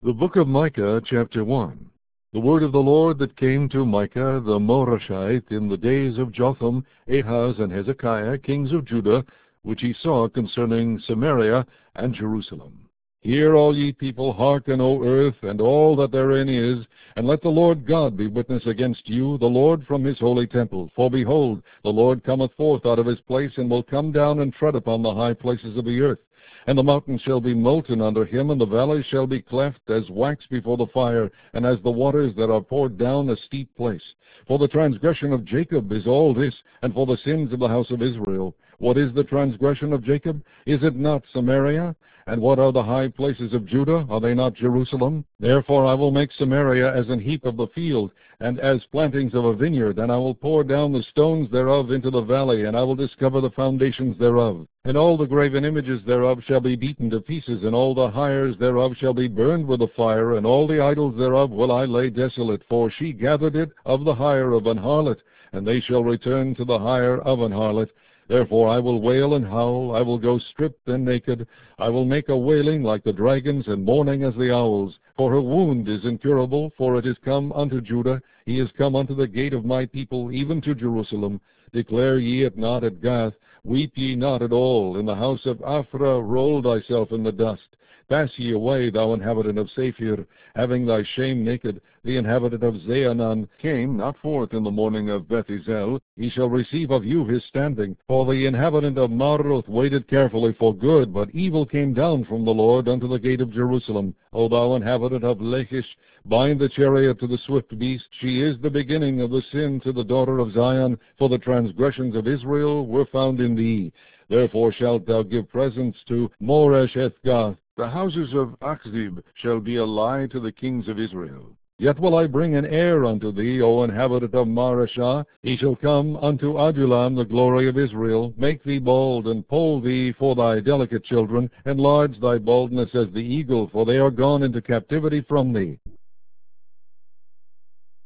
The book of Micah, chapter 1. The word of the Lord that came to Micah the Morashite in the days of Jotham, Ahaz, and Hezekiah, kings of Judah, which he saw concerning Samaria and Jerusalem. Hear, all ye people, hearken, O earth, and all that therein is, and let the Lord God be witness against you, the Lord from his holy temple. For behold, the Lord cometh forth out of his place, and will come down and tread upon the high places of the earth. And the mountains shall be molten under him, and the valleys shall be cleft as wax before the fire, and as the waters that are poured down a steep place. For the transgression of Jacob is all this, and for the sins of the house of Israel. What is the transgression of Jacob? Is it not Samaria? And what are the high places of Judah? Are they not Jerusalem? Therefore I will make Samaria as an heap of the field, and as plantings of a vineyard, and I will pour down the stones thereof into the valley, and I will discover the foundations thereof. And all the graven images thereof shall be beaten to pieces, and all the hires thereof shall be burned with the fire, and all the idols thereof will I lay desolate, for she gathered it of the hire of an harlot, and they shall return to the hire of an harlot. Therefore I will wail and howl, I will go stripped and naked, I will make a wailing like the dragons, and mourning as the owls. For her wound is incurable, for it is come unto Judah, he is come unto the gate of my people, even to Jerusalem. Declare ye it not at Gath, weep ye not at all. In the house of Aphrah roll thyself in the dust. Pass ye away, thou inhabitant of Saphir, having thy shame naked. The inhabitant of Zaanan came not forth in the morning of Beth-ezel. He shall receive of you his standing. For the inhabitant of Maroth waited carefully for good, but evil came down from the Lord unto the gate of Jerusalem. O thou inhabitant of Lachish, bind the chariot to the swift beast. She is the beginning of the sin to the daughter of Zion, for the transgressions of Israel were found in thee. Therefore shalt thou give presents to Moresheth-Gath. The houses of Achzib shall be a lie to the kings of Israel. Yet will I bring an heir unto thee, O inhabitant of Mareshah. He shall come unto Adullam, the glory of Israel. Make thee bald, and poll thee for thy delicate children. Enlarge thy baldness as the eagle, for they are gone into captivity from thee.